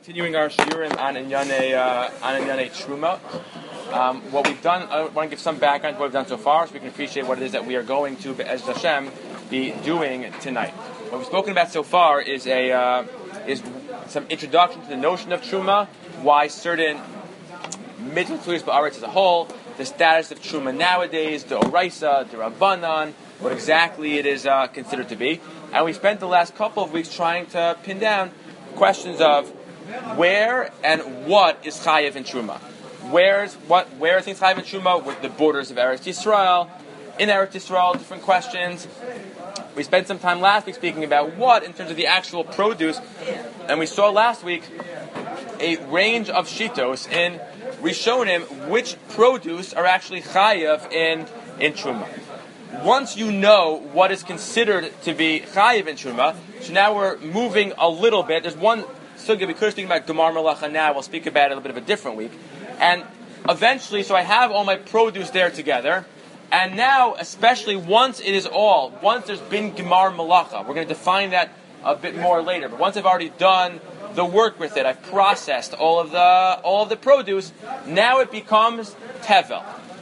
Continuing our shiurim on Inyane Truma. What we've done, I want to give some background to what we've done so far, so we can appreciate what it is that we are going to, as Hashem, be doing tonight. What we've spoken about so far is some introduction to the notion of Truma, why certain mitzvahs ba'aretz as a whole, the status of Truma nowadays, the Oraisa, the Rabbanan, what exactly it is considered to be. And we spent the last couple of weeks trying to pin down questions of where and what is Chayev in Truma. Where is things Chayev in Truma? With the borders of Eretz Yisrael. In Eretz Yisrael, different questions. We spent some time last week speaking about what in terms of the actual produce. And we saw last week a range of shitos in Rishonim which produce are actually Chayev in Truma. Once you know what is considered to be Chayev in Truma, so now we're moving a little bit. There's one sugya we could speak about Gemar Malacha now. We'll speak about it a little bit of a different week. And eventually, so I have all my produce there together. And now, especially once there's been Gemar Malacha, we're going to define that a bit more later. But once I've already done the work with it, I've processed all of the produce, now it becomes Tevel.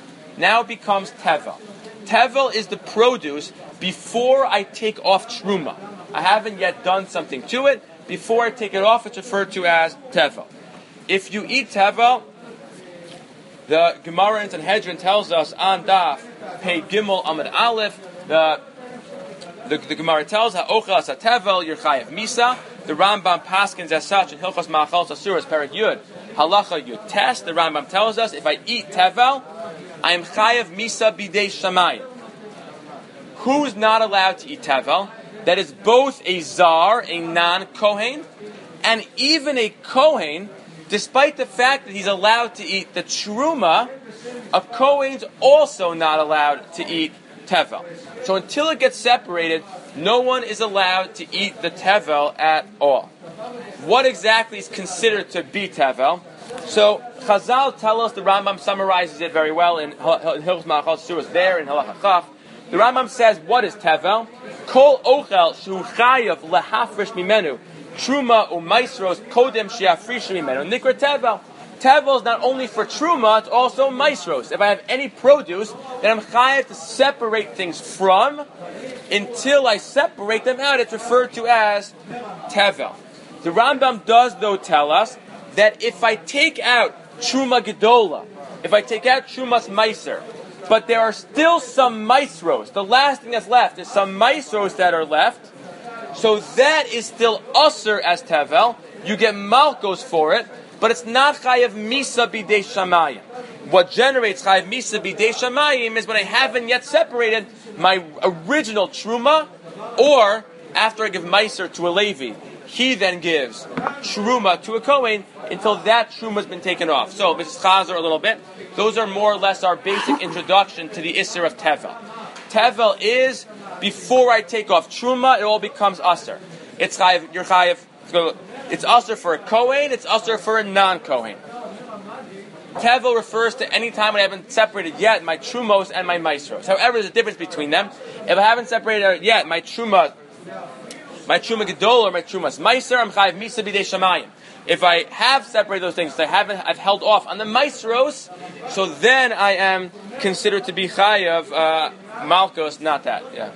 Tevel is the produce before I take off Truma. I haven't yet done something to it. Before I take it off, it's referred to as Tevel. If you eat Tevel, the Gemara in Sanhedrin tells us on Daf Pei Gimel Amud Aleph, the Gemara tells Ha'ochel as Tevel Yer Chayev Misa. The Rambam paskins as such in Hilchos Ma'achal Asuras Perek Yud Halacha Yud Tes. The Rambam tells us if I eat Tevel, I am Chayev Misa Bidei Shamayim. Who's not allowed to eat Tevel? That is both a Zar, a non-Kohen, and even a Kohen, despite the fact that he's allowed to eat the Truma, a Kohen's also not allowed to eat Tevel. So until it gets separated, no one is allowed to eat the Tevel at all. What exactly is considered to be Tevel? So Chazal tell us, the Rambam summarizes it very well in Hilchos Ma'achal Suras there in Halacha Chaf. The Rambam says, what is Tevel? Kol ochel shu chayav lehafresh mimenu truma u'maisros kodem she'afrish mimenu nikra Tevel. Tevel is not only for truma, it's also maisros. If I have any produce, then I'm chayav to separate things from. Until I separate them out, it's referred to as Tevel. The Rambam does, though, tell us that if I take out Truma Gedola, if I take out Trumas Meiser, but there are still some Maisros, the last thing that's left is some Maisros that are left, so that is still Usser as Tevel. You get Malkos for it, but it's not Chayev Misa Bidei Shamayim. What generates Chayev Misa Bidei Shamayim is when I haven't yet separated my original Truma, or after I give Meiser to a Levi, he then gives Truma to a Kohen until that Truma has been taken off. So, this is Chazer a little bit. Those are more or less our basic introduction to the Isser of Tevel. Tevel is, before I take off Truma, it all becomes Asr. It's Chayev, you're Chayev, it's Asr for a Kohen, it's Asr for a non-Kohen. Tevel refers to any time when I haven't separated yet my Trumos and my Maisros. However, there's a difference between them. If I haven't separated yet my Truma Gedol or my Trumas Meiser, I'm Chayev Misa Bidei Shamayim. If I have separated those things, I've held off on the Maisros, so then I am considered to be Chayev Malkos, not that. Yeah.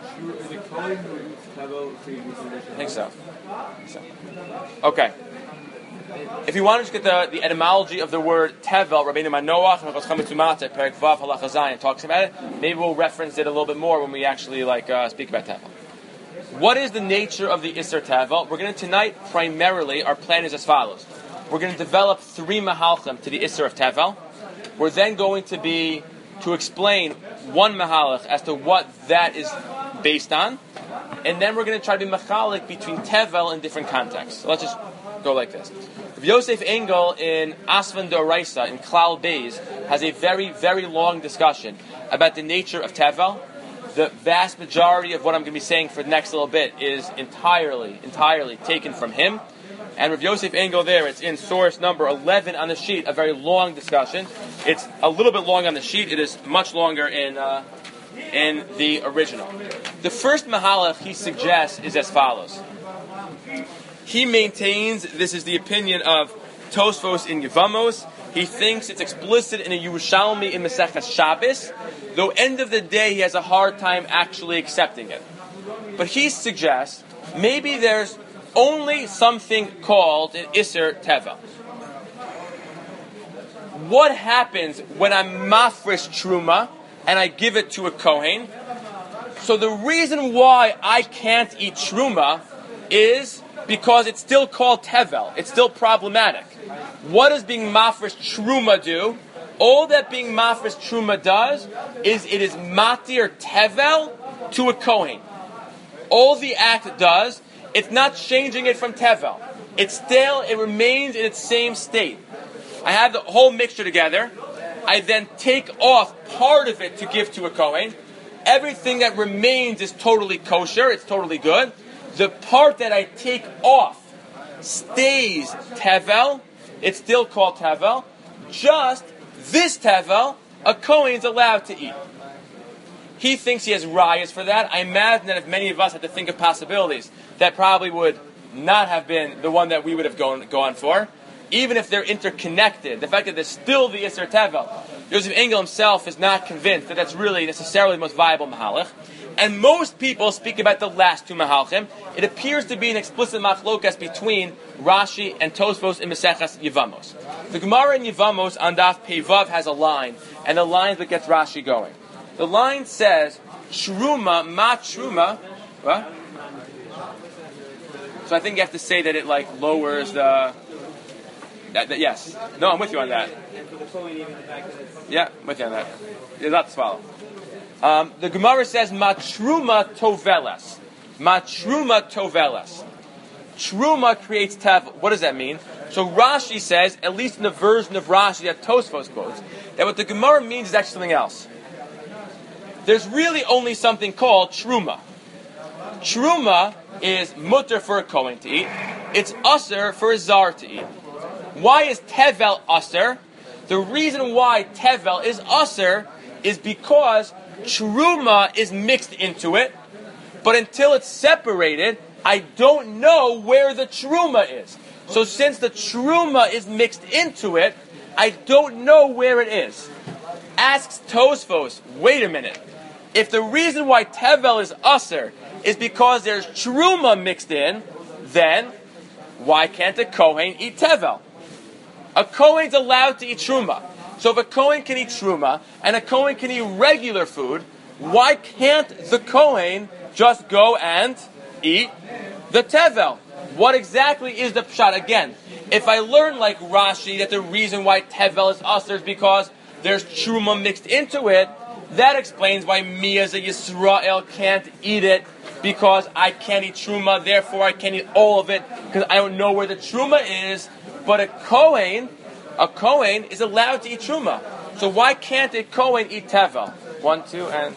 I think so. Okay. If you want to just get the etymology of the word Tevel, Rabbeinu Manoach, Perek Vav Halacha Zayin talks about it. Maybe we'll reference it a little bit more when we actually speak about Tevel. What is the nature of the Isser Tevel? We're going to tonight, primarily, our plan is as follows. We're going to develop 3 Mahalchim to the Isser of Tevel. We're then going to explain one Mahalach as to what that is based on. And then we're going to try to be Machalik between Tevel in different contexts. So let's just go like this. Yosef Engel in Asvan D'Oraisa in Klal Beis has a very, very long discussion about the nature of Tevel. The vast majority of what I'm going to be saying for the next little bit is entirely taken from him. And Rav Yosef Engel there, it's in source number 11 on the sheet, a very long discussion. It's a little bit long on the sheet. It is much longer in the original. The first Mahalach he suggests is as follows. He maintains, this is the opinion of Tosfos in Yevamos. He thinks it's explicit in a Yerushalmi in Maseches Shabbos, though end of the day he has a hard time actually accepting it. But he suggests maybe there's only something called an Isser Teva. What happens when I'm mafresh truma and I give it to a Kohen? So the reason why I can't eat truma is because it's still called tevel. It's still problematic. What does being mafresh truma do? All that being mafresh truma does is it is matir tevel to a Kohen. All the act does, it's not changing it from tevel. It's still, it remains in its same state. I have the whole mixture together. I then take off part of it to give to a Kohen. Everything that remains is totally kosher. It's totally good. The part that I take off stays tevel. It's still called tevel. Just this tevel, a Kohen's allowed to eat. He thinks he has rayas for that. I imagine that if many of us had to think of possibilities, that probably would not have been the one that we would have gone for. Even if they're interconnected, the fact that there's still the Isser Tevel, Yosef Engel himself is not convinced that that's really necessarily the most viable Mahalach. And most people speak about the last two Mahalchim. It appears to be an explicit machlokas between Rashi and Tosfos in Maseches Yevamos. The Gemara in Yevamos on Daf Peivav has a line, and the line that gets Rashi going. The line says, Shruma, ma Shruma, what? So I think you have to say that it lowers the... yes. No, I'm with you on that. Yeah, I'm with you on that. You're not to swallow. The Gemara says, Matruma tovelas. Matruma tovelas. Truma creates tevel. What does that mean? So Rashi says, at least in the version of Rashi that Tosfos quotes, that what the Gemara means is actually something else. There's really only something called truma. Truma is mutter for a Kohen to eat. It's usher for a zar to eat. Why is tevel usher? The reason why tevel is usher is because truma is mixed into it, but until it's separated, I don't know where the truma is. So since the truma is mixed into it, I don't know where it is. Asks Tosfos, wait a minute. If the reason why tevel is usher is because there's truma mixed in, then why can't a Kohen eat tevel? A Kohen's allowed to eat truma. So if a Kohen can eat truma and a Kohen can eat regular food, why can't the Kohen just go and eat the tevel? What exactly is the pshat? Again, if I learn like Rashi that the reason why tevel is usher is because there's truma mixed into it, that explains why me as a Yisrael can't eat it, because I can't eat truma, therefore I can't eat all of it, because I don't know where the truma is. But a Kohen is allowed to eat truma. So why can't a Kohen eat tevel? 1, 2, and...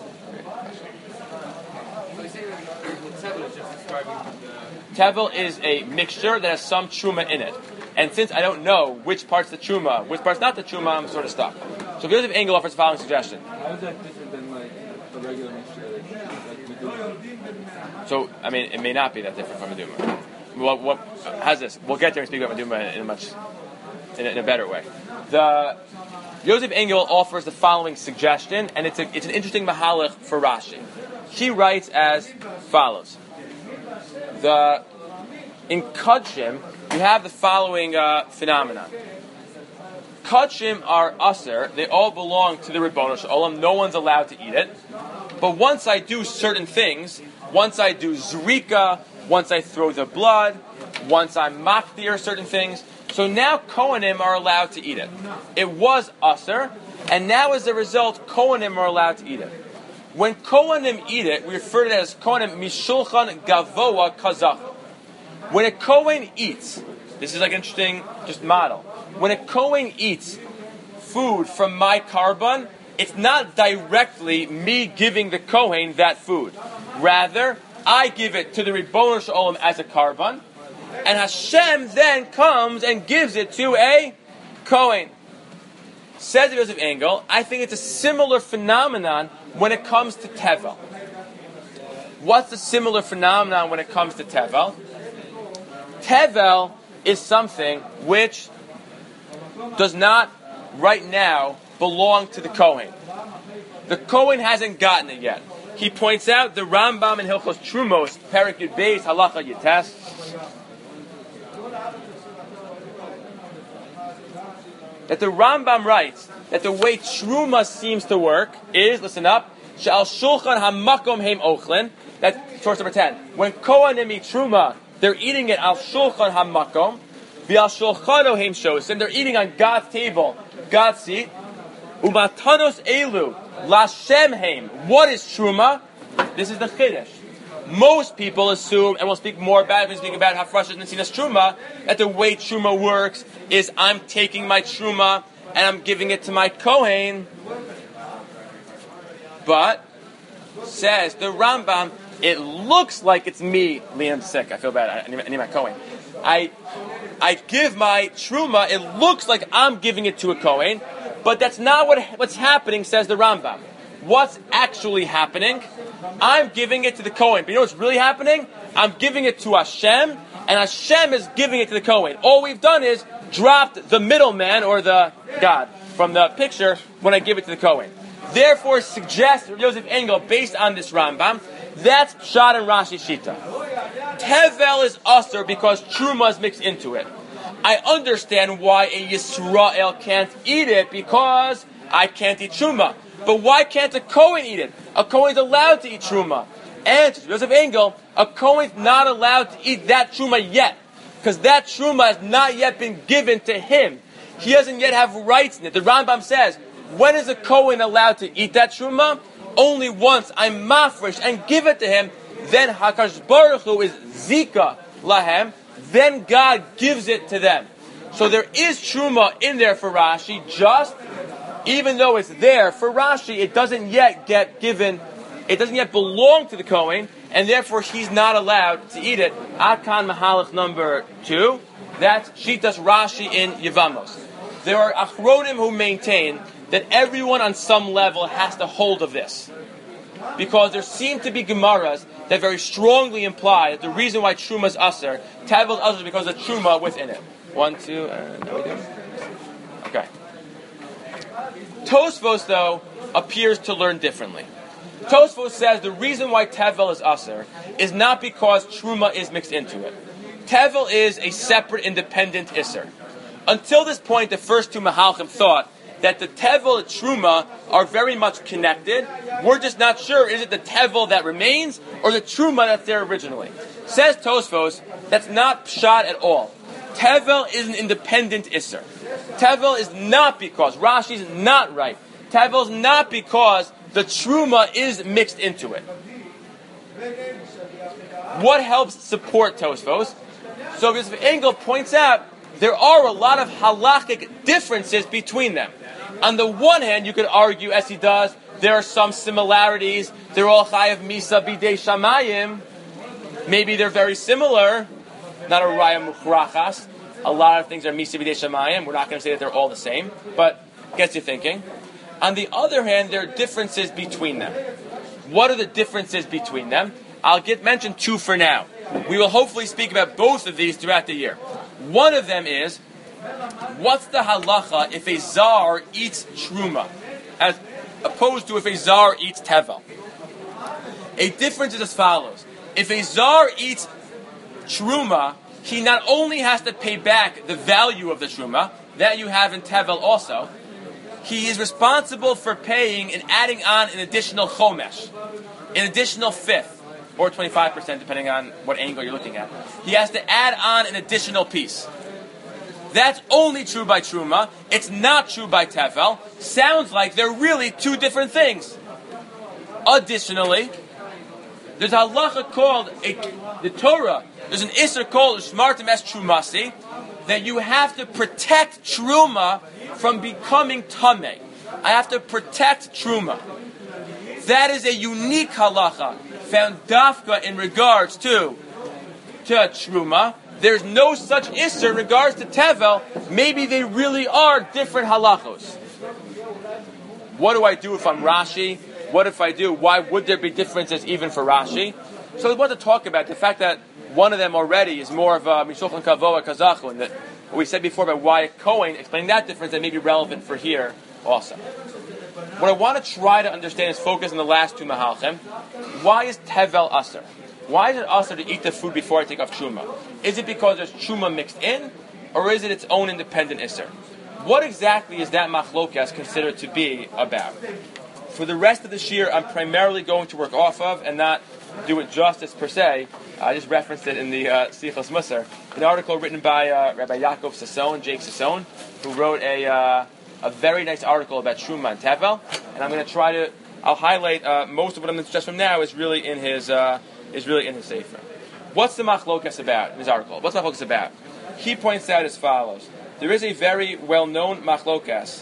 Tevel is a mixture that has some truma in it. And since I don't know which part's the truma, which part's not the truma, I'm sort of stuck. So Yosef Engel offers the following suggestion. How is that different than a regular mixture? So, I mean, it may not be that different from Meduma. Well, how's this? We'll get there and speak about Meduma in a better way. The Yosef Engel offers the following suggestion, and it's an interesting mahalach for Rashi. She writes as follows. In Kudshim, you have the following phenomenon. Kudshim are aser, they all belong to the Ribbono Shel Olam, no one's allowed to eat it. But once I do certain things, once I do zrika, once I throw the blood, once I'm makdir certain things, so now Kohanim are allowed to eat it. It was aser, and now as a result, Kohanim are allowed to eat it. When Kohanim eat it, we refer to it as Kohanim mishulchan gavoa kazach. When a Kohen eats, this is like an interesting just model. When a Kohen eats food from my carbon, it's not directly me giving the Kohen that food. Rather, I give it to the Ribbono Shel Olam as a carbon, and Hashem then comes and gives it to a Kohen. Says Yosef Engel, I think it's a similar phenomenon when it comes to Tevel. What's the similar phenomenon when it comes to Tevel? Tevel is something which does not right now belong to the Kohen. The Kohen hasn't gotten it yet. He points out the Rambam in Hilchos Trumos, Perek Yud Beis, Halacha Yites, that the Rambam writes that the way Truma seems to work is, listen up, She'al Shulchan HaMakom Heim Ochlin, that's source number 10. When Kohanim eat Truma, they're eating it al Shulchan HaMakom, V'al Shulchano Heim Shosim, they're eating on God's table, God's seat, Umatanos Elu, Lashem Heim. What is Truma? This is the Chiddush. Most people assume, and we'll speak more about it when we speak about Hafrashas Nesinas Truma, that the way Truma works is I'm taking my Truma and I'm giving it to my Kohen. But, says the Rambam, it looks like it's me, Liam's sick, I feel bad, I need my Kohen. I give my Truma, it looks like I'm giving it to a Kohen, but that's not what's happening, says the Rambam. What's actually happening? I'm giving it to the Kohen. But you know what's really happening? I'm giving it to Hashem, and Hashem is giving it to the Kohen. All we've done is dropped the middleman, or the God, from the picture when I give it to the Kohen. Therefore, suggests Yosef Engel, based on this Rambam, that's Pshat and Rashi Shita. Tevel is usher because Truma is mixed into it. I understand why a Yisrael can't eat it, because I can't eat Truma. But why can't a Kohen eat it? A Kohen is allowed to eat Truma. And to Yosef Engel, a Kohen is not allowed to eat that Truma yet, because that Truma has not yet been given to him. He doesn't yet have rights in it. The Rambam says, when is a Kohen allowed to eat that Truma? Only once I'm mafresh and give it to him, then HaKadosh Baruch Hu is Zika Lahem, then God gives it to them. So there is Truma in there for Rashi, just even though it's there for Rashi, it doesn't yet get given, it doesn't yet belong to the Kohen, and therefore he's not allowed to eat it. Akan Mahalach number 2, that's Shitas Rashi in Yevamos. There are Achronim who maintain that everyone on some level has to hold of this, because there seem to be Gemaras that very strongly imply that the reason why Truma is Aser, Tevel is Aser, is because of Truma within it. 1, 2, and we do. Okay. Tosfos, though, appears to learn differently. Tosfos says the reason why Tevel is Aser is not because Truma is mixed into it. Tevel is a separate, independent Isser. Until this point, the first two Mahalchim thought that the Tevel and Truma are very much connected. We're just not sure, is it the Tevel that remains or the Truma that's there originally? Says Tosfos, that's not Pshat at all. Tevel is an independent Isser. Tevel is not because, Rashi is not right. Tevel is not because the Truma is mixed into it. What helps support Tosfos? So Yosef Engel points out there are a lot of halachic differences between them. On the one hand, you could argue, as he does, there are some similarities. They're all chayav misa bidei shamayim. Maybe they're very similar. Not a raya muchrachas. A lot of things are misa bidei shamayim. We're not going to say that they're all the same, but gets you thinking. On the other hand, there are differences between them. What are the differences between them? I'll mention 2 for now. We will hopefully speak about both of these throughout the year. One of them is, what's the halacha if a zar eats truma, as opposed to if a zar eats tevel? A difference is as follows. If a zar eats truma, he not only has to pay back the value of the truma, that you have in tevel also, he is responsible for paying and adding on an additional chomesh, an additional fifth, or 25%, depending on what angle you're looking at. He has to add on an additional piece. That's only true by Truma. It's not true by Tevel. Sounds like they're really 2 different things. Additionally, there's a halacha called, the Torah, there's an Isser called Shmartem Es Trumasi, that you have to protect Truma from becoming Tameh. I have to protect Truma. That is a unique halacha, found dafka in regards to Truma. There's no such Isser in regards to Tevel. Maybe they really are different halachos. What do I do if I'm Rashi? What if I do? Why would there be differences even for Rashi? So we want to talk about the fact that one of them already is more of a Mishulchan Kavoa Kazachun, that what we said before about why a Kohen, explaining that difference, that may be relevant for here also. What I want to try to understand is focus on the last two Mahalchem. Why is Tevel Aser? Why is it Aser to eat the food before I take off Truma? Is it because there's Truma mixed in, or is it its own independent Isser? What exactly is that Machlokas considered to be about? For the rest of the year, I'm primarily going to work off of and not do it justice per se. I just referenced it in the Sichos Musar, an article written by Rabbi Yaakov Sasson, Jake Sasson, who wrote a very nice article about Truma and Tevel, and I'm going to try to. I'll highlight most of what I'm going to suggest from now is really in his sefer. What's the Machlokas about in his article? What's the Machlokas about? He points out as follows: there is a very well-known Machlokas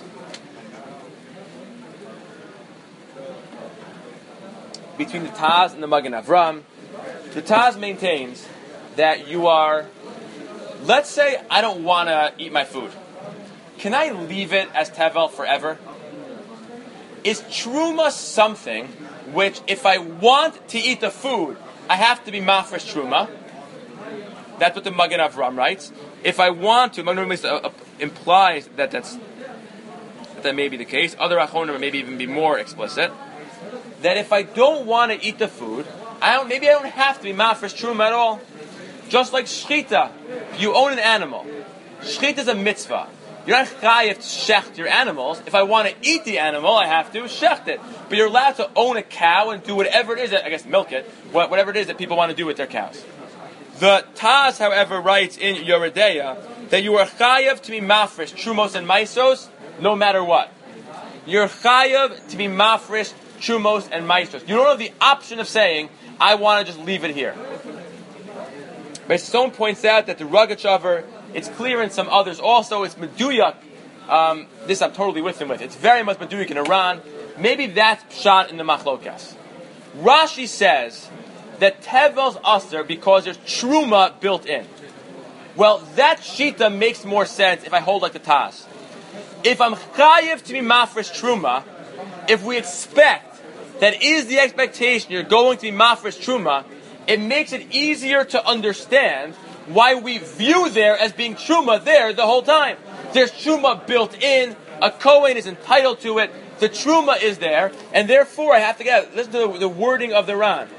between the Taz and the Magen Avram. The Taz maintains that you are, let's say I don't want to eat my food. Can I leave it as Tevel forever? Is Truma something which, if I want to eat the food, I have to be Mafresh Truma? That's what the Magen Avram writes. If I want to, Magen Avram implies that that may be the case. Other Achonim maybe even be more explicit. That if I don't want to eat the food, maybe I don't have to be Mafresh Truma at all. Just like Shchita, you own an animal. Shchita is a mitzvah. You're not chayav to shecht your animals. If I want to eat the animal, I have to shecht it. But you're allowed to own a cow and do whatever it is, I guess milk it, whatever it is that people want to do with their cows. The Taz, however, writes in Yoredeya that you are chayav to be mafresh, trumos and maisos, no matter what. You're chayav to be mafresh, trumos and maisos. You don't have the option of saying, I want to just leave it here. But Stone points out that the Rogachover, it's clear in some others also, it's Meduyak. This I'm totally with him with. It's very much Meduyak in Iran. Maybe that's shot in the Machlokas. Rashi says that Tevel's Aser because there's Truma built in. Well, that Shita makes more sense if I hold like the Taz. If I'm Chayiv to be Mafresh Truma, if we expect that is the expectation you're going to be Mafresh Truma, it makes it easier to understand why we view there as being Truma there the whole time. There's Truma built in, a Kohen is entitled to it, the Truma is there, and therefore I have to listen to the wording of the Ran.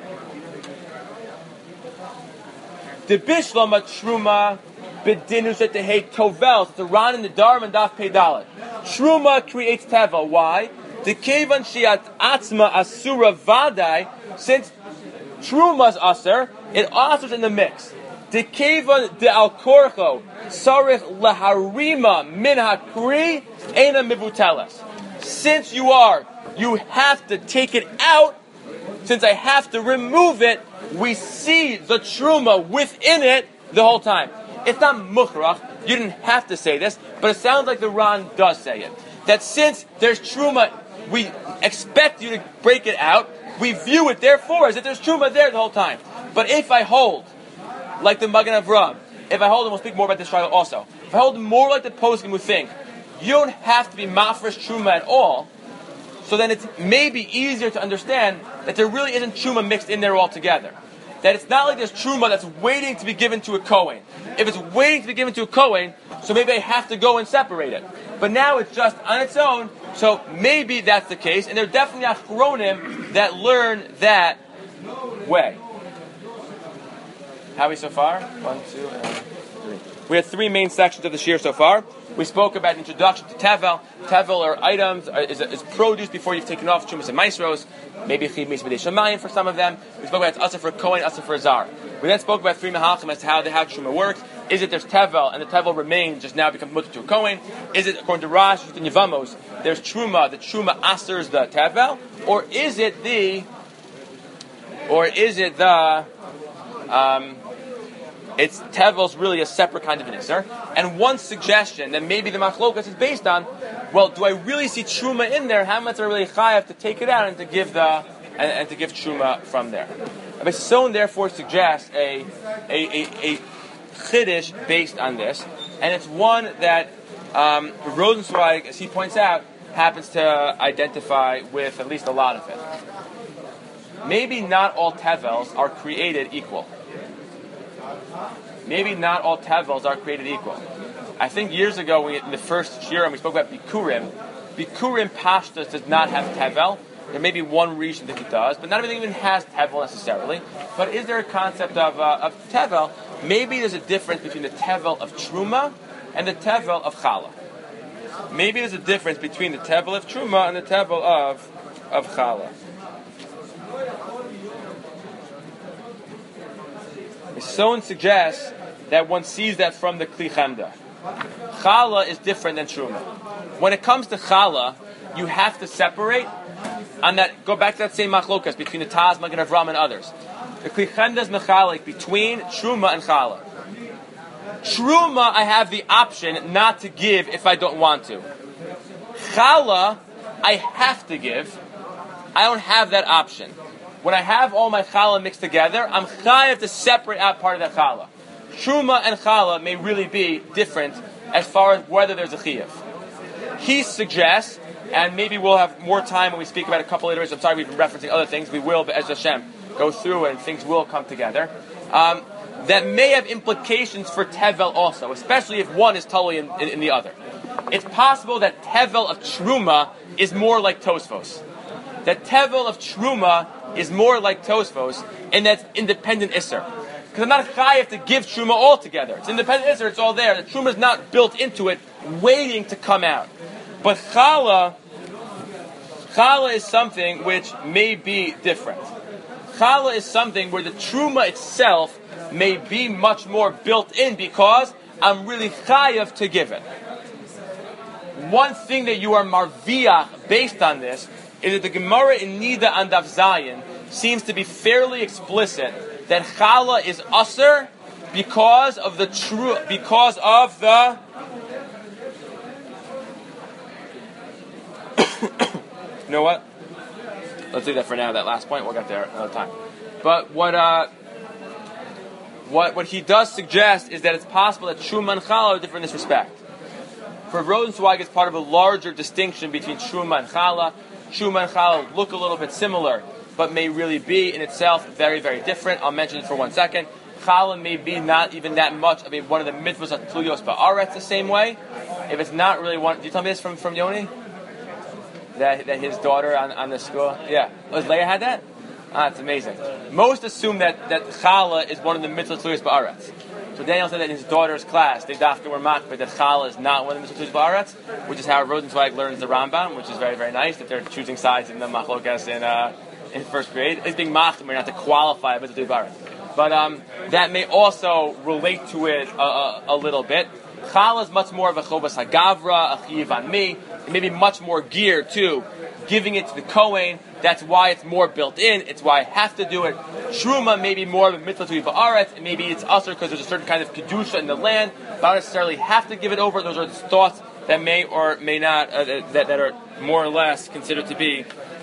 The Bishlama Truma Bedinus at the Hate Tovel, the Ran in the Dharm and Daf Peidalet. Truma creates Tevel. Why? The Kevan Shiat Atzma Asura Vadai, since Truma's Aser, it Aser's in the mix. The Kevan de Al Korcho Sarich Laharima Min Hakri Ena Mivutelas. Since you have to take it out, since I have to remove it, we see the Truma within it the whole time. It's not Mukhrach, you didn't have to say this, but it sounds like the Ran does say it. That since there's Truma, we expect you to break it out, we view it therefore as if there's Truma there the whole time. But if I hold, like the Magen Avram, if I hold, and we'll speak more about this trial also, if I hold more like the poskim who think, you don't have to be mafresh Truma at all, so then it may be easier to understand that there really isn't Truma mixed in there altogether. That it's not like there's Truma that's waiting to be given to a Kohen. If it's waiting to be given to a Kohen, so maybe I have to go and separate it. But now it's just on its own, so maybe that's the case, and there are definitely Achronim that learn that way. How are we so far? 1, 2, and 3. We had 3 main sections of the shir so far. We spoke about introduction to Tevel. Tevel are items, is produce before you've taken off Trumas and Maisros. Maybe Chiv Meis B'dei Shamayim for some of them. We spoke about it's Asa for Kohen, Asa for Zar. We then spoke about 3 Mehalchim as to how Truma works. Is it there's Tevel, and the Tevel remains, just now becomes mutter to a Kohen? Is it, according to Rash, in Yevamos, there's Truma, the Truma Asers the Tevel? Or is it the it's Tevel's really a separate kind of an Isser. And one suggestion that maybe the Machlokas is based on, well, do I really see Truma in there? How much do I really chayav to take it out and to give and to give Truma from there? Rabbi Sasson therefore suggests a chiddush based on this, and it's one that Rosenzweig, as he points out, happens to identify with at least a lot of it. maybe not all tevels are created equal. Maybe not all tevels are created equal. I think years ago, in the first year, we spoke about bikurim. Bikurim pashtus does not have tevel. There may be one reason that it does, but not everything even has tevel necessarily. But is there a concept of tevel? Maybe there's a difference between the tevel of truma and the tevel of challah. Maybe there's a difference between the tevel of truma and the tevel of challah. Someone suggests that one sees that from the Kli Chemda. Challah is different than truma. When it comes to challah, you have to separate on that. Go back to that same machlokas between the Taz, Magen Avraham, and others. The Kli Chemda is mechalik between truma and challah. Truma, I have the option not to give if I don't want to. Challah, I have to give. I don't have that option. When I have all my challah mixed together, I'm chayav to separate out part of that challah. Truma and challah may really be different as far as whether there's a chiyuv. He suggests, and maybe we'll have more time when we speak about a couple later. I'm sorry we've been referencing other things. We will, but as Hashem, go through and things will come together. That may have implications for tevel also, especially if one is totally in the other. It's possible that tevel of truma is more like Tosfos. That tevel of truma is more like Tosfos, and that's independent Isser. Because I'm not chayav to give truma altogether. It's independent Isser, it's all there. The truma is not built into it, waiting to come out. But challah is something which may be different. Challah is something where the truma itself may be much more built in because I'm really chayav to give it. One thing that you are marviach based on this is that the Gemara in Nida and Daf Zayin seems to be fairly explicit that challah is usher because of the you know what? Let's leave that for now. That last point, we'll get there another time. But what he does suggest is that it's possible that truma and challah are different in this respect. For Rosenzweig, it's part of a larger distinction between truma and challah. Truma and challah look a little bit similar, but may really be in itself very, very different. I'll mention it for 1 second. Challah may be not even that much. I mean, one of the mitzvahs of Tluyos Ba'aretz the same way. If it's not really one, do you tell me this from Yoni? That his daughter on the school, yeah. Oh, Leah had that? It's amazing. Most assume that challah is one of the mitzvahs of Tluyos Ba'aretz. So Daniel said that in his daughter's class, they dafka were makbid that challah is not one of the mitzvahs of Tluyos Ba'aretz, which is how Rosenzweig learns the Rambam, which is very, very nice, that they're choosing sides in the machlokas in first grade. It's being machmir not to qualify a mitzvah of Tluyos Ba'aretz. But that may also relate to it a little bit. Challah is much more of a chovas hagavra, a chiyuv on me. It may be much more geared to giving it to the Kohen. That's why it's more built in. It's why I have to do it. Truma may be more of a mitzvah to ba'aretz, and maybe it's usher because there's a certain kind of kedusha in the land. But I don't necessarily have to give it over. Those are thoughts that may or may not that are more or less considered to be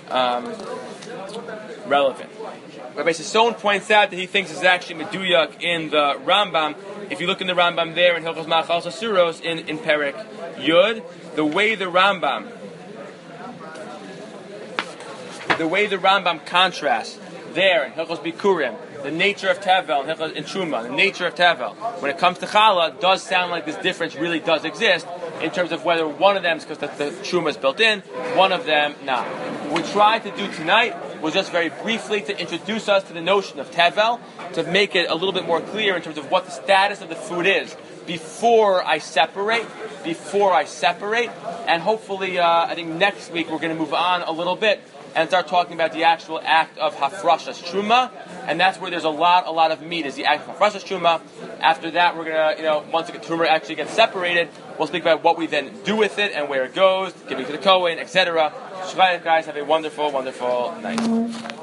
relevant. Rabbi Sasson points out that he thinks this is actually meduyak in the Rambam. If you look in the Rambam there in Hilchos Machal Suros in Perek Yud, the way the Rambam contrasts there in Hilchos Bikurim, the nature of Tevel, in Truma, the nature of Tevel, when it comes to Challah, does sound like this difference really does exist in terms of whether one of them is because the Truma is built in, one of them not. What we tried to do tonight was just very briefly to introduce us to the notion of Tevel, to make it a little bit more clear in terms of what the status of the food is before I separate, and hopefully I think next week we're going to move on a little bit and start talking about the actual act of Hafrashas Truma, and that's where there's a lot of meat, is the act of Hafrashas Truma. After that, we're going to, once the Truma actually gets separated, we'll speak about what we then do with it and where it goes, giving it to the Kohen, etc. Shabbat, guys, have a wonderful, wonderful night.